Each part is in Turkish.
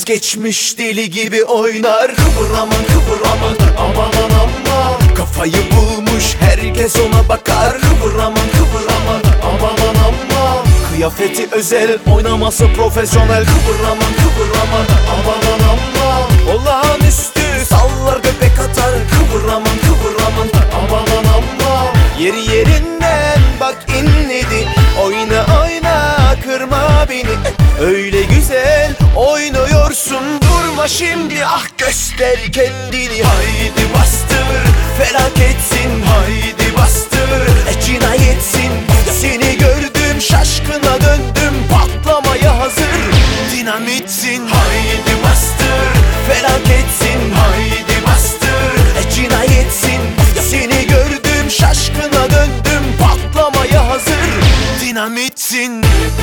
vazgeçmiş deli gibi oynar. Kıvıraman kıvıraman aman aman, kafayı bulmuş herkes ona bakar. Kıvıraman kıvıraman aman aman, kıyafeti özel oynaması profesyonel. Kıvıraman kıvıraman aman aman, olağanüstü sallar göbek atar. Kıvıraman kıvıraman aman aman, yeri yerinden bak inledi. Oyna oyna kırma beni, öyle güzel oynuyorsun. Durma şimdi ah göster kendini. Haydi bastır felaketsin, haydi bastır cinayetsin. Seni gördüm şaşkına döndüm, patlamaya hazır dinamitsin. Haydi bastır felaketsin, haydi bastır cinayetsin. Seni gördüm şaşkına döndüm, patlamaya hazır dinamitsin.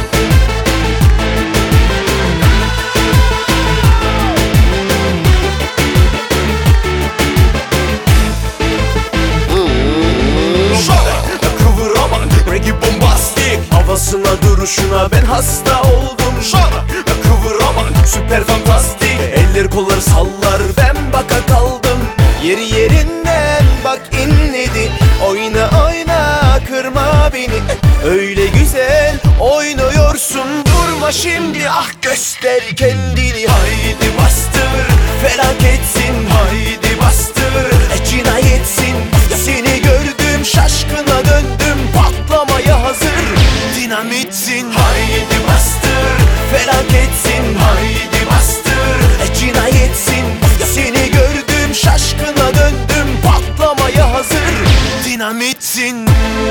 Havasına duruşuna ben hasta oldum. Kıvıraman süper fantastik, eller kolları sallar ben baka kaldım. Yeri yerinden bak inledi. Oyna oyna kırma beni, öyle güzel oynuyorsun. Durma şimdi ah göster kendini. Haydi bastır felaketsin, haydi bastır cinayetsin. Seni gördüm şaşkına döndüm, patlamaya hazır dinamitsin. Haydi bastır felaketsin, haydi bastır cinayetsin. Seni gördüm şaşkına döndüm, patlamaya hazır dinamitsin.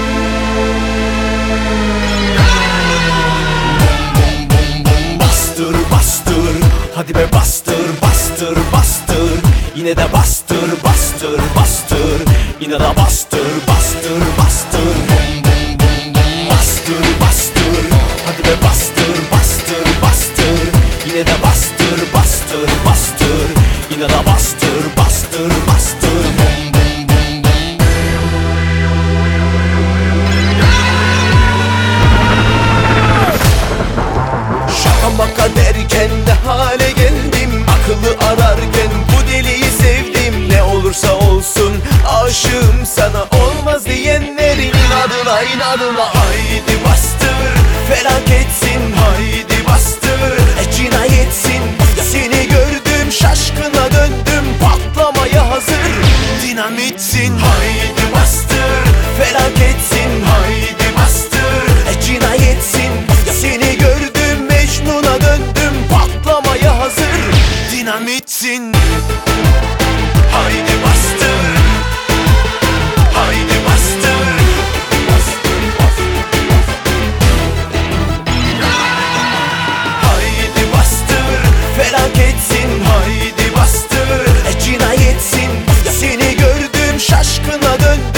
Bastır bastır hadi be bastır bastır bastır, yine de bastır bastır bastır, yine de bastır bastır bastır. Bastır bastır hadi be bastır bastır bastır, yine de bastır bastır bastır, yine de bastır bastır bastır. Şaka maka derken ne hale geldim, akıllı ararken bu deliyi sevdim. Ne olursa olsun aşığım sana, olmaz diyenlerin inadına inadına. Haydi bastır felaketsin, haydi bastır cinayetsin. Seni gördüm şaşkına döndüm, patlamaya hazır dinamitsin. Haydi bastır felaketsin, haydi bastır cinayetsin. Seni gördüm Mecnun'a döndüm, patlamaya hazır dinamitsin. Haydi bastır, haydi bastır. Haydi bastır felaketsin, haydi bastır cinayetsin. Seni gördüm şaşkına döndüm,